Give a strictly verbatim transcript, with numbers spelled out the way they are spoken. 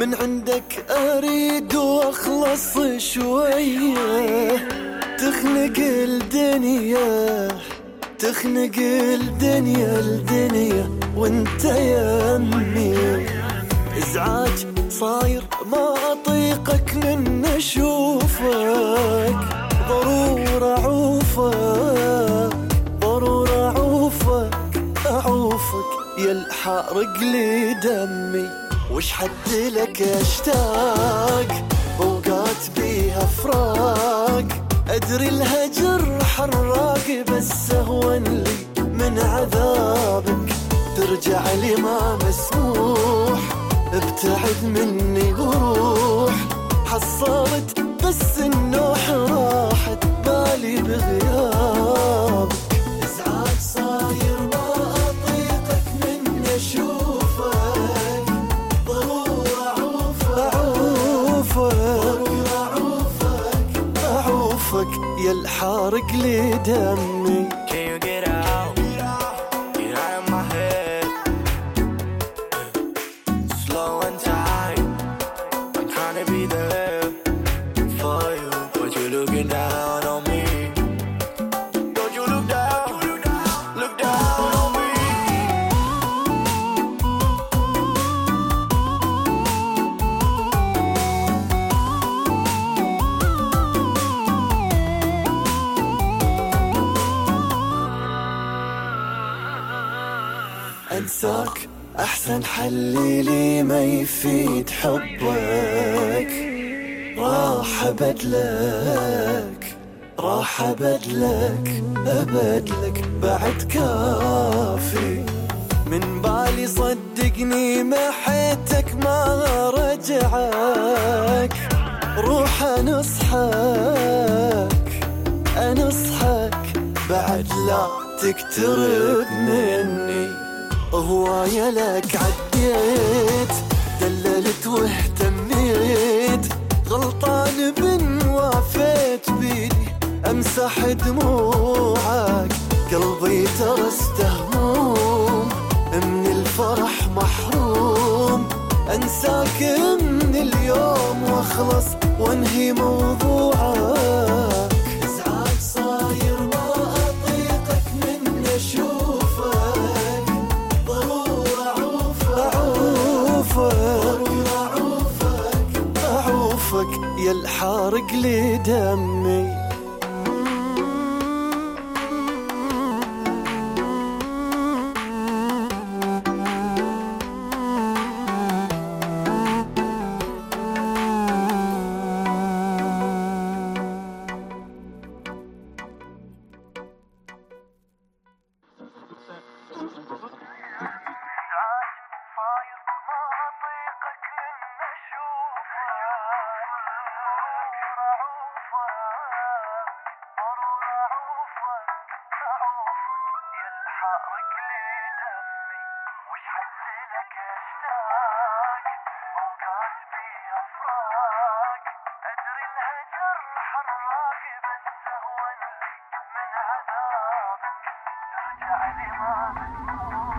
من عندك أريد وأخلص شوية، تخنق الدنيا تخنق الدنيا الدنيا وانت يمي. ازعاج صاير ما أطيقك من أشوفك، ضرورة أعوفك ضرورة أعوفك أعوفك يا الحارق لي دمي. وش حد لك اشتاق اوقات بيها فراق، ادري الهجر حراق بس اهون لي من عذابك. ترجع لي ما مسموح، ابتعد مني وروح. حصلت بس النوح راحت بالي بغيابك. ازعاج صاير ما اطيقك من اشوفك، ضرورة اعوفك ضرورة اعوفك اعوفك يا الحارق لي دمي. Can you get out? Get out of my head. Slow and tight. I'm trying to be there for you, but you're looking down on me. Don't you look down, look down on me. أنساك أحسن حل لي ما يفيد حبك. راح أبدلك راح أبدلك أبدلك بعد كافي. من بالي صدقني محيتك ما رجعك. روح أنصحك أنصحك بعد لا تقترب مني. هوايا لك عديت دللت واهتميت، غلطان بن وافيت بيدي امسح دموعك. قلبي ترى استهموم من الفرح محروم، انساك من اليوم واخلص وانهي موضوعك. ازعاج صاير ما اطيقك من اشوفك، ضرورة اعوفك ضرورة اعوفك اعوفك يا الحارق لي دمي. ترجع لي ما مسموح